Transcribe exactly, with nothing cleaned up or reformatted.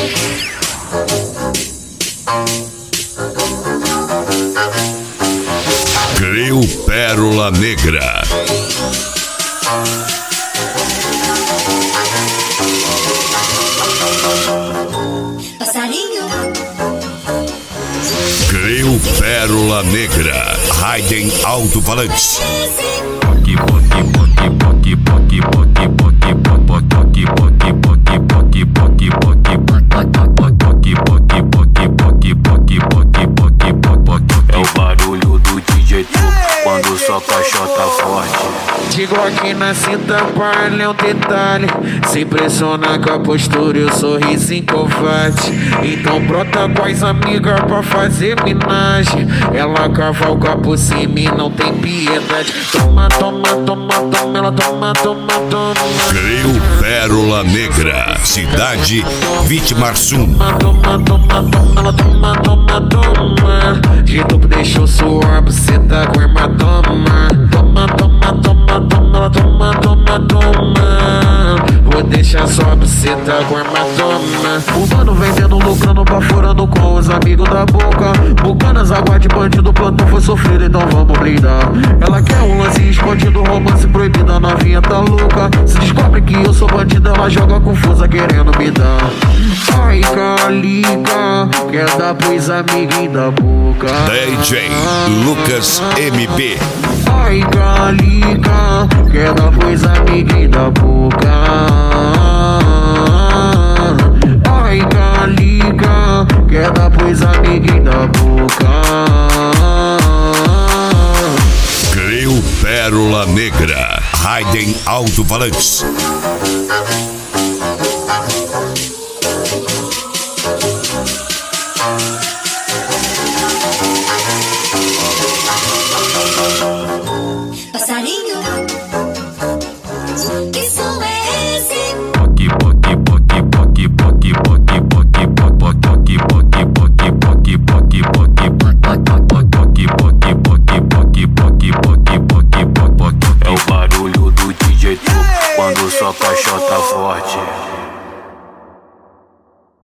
Creio Pérola Negra. Passarinho. Creio Pérola Negra. Raiden Alto-Falantes. É o barulho do D J Tu quando só caixota forte. Digo aqui na cinta, palha é um detalhe. Se impressiona com a postura e o sorriso covarde. Então brota com as amigas pra fazer minagem. Ela cavalga por cima e não tem piedade. Toma, toma, toma, toma, ela toma, toma, toma. Creio Pérola Negra. Cidade Vitimarsum. Toma, toma, toma, toma, ela toma, toma, toma. De tudo deixou suor, você tá com hematoma. Toma, toma, toma, toma, ela toma, toma, toma. Vou deixar só pra você tá com hematoma. O mano vendendo, lucrando, baforando com os amigos da boca. Bucanas, água de bandido, plantão foi sofrido, então vamos brindar. Ela quer um lance escondido, romance proibido, a novinha tá louca. Se descobre que eu sou bandido, ela joga confusa querendo me dar. Ai, calica, quer dar pros amiguinhos da boca. D J Lucas M B. Ai, calica, quer dar pros amiguinhos da boca. Ai, calica, quer dar pros amiguinhos da boca. Creio Pérola Negra. Raiden Alto-Falantes. Passarinho. Que som é esse? É o barulho do D J Tu quando só caixota forte.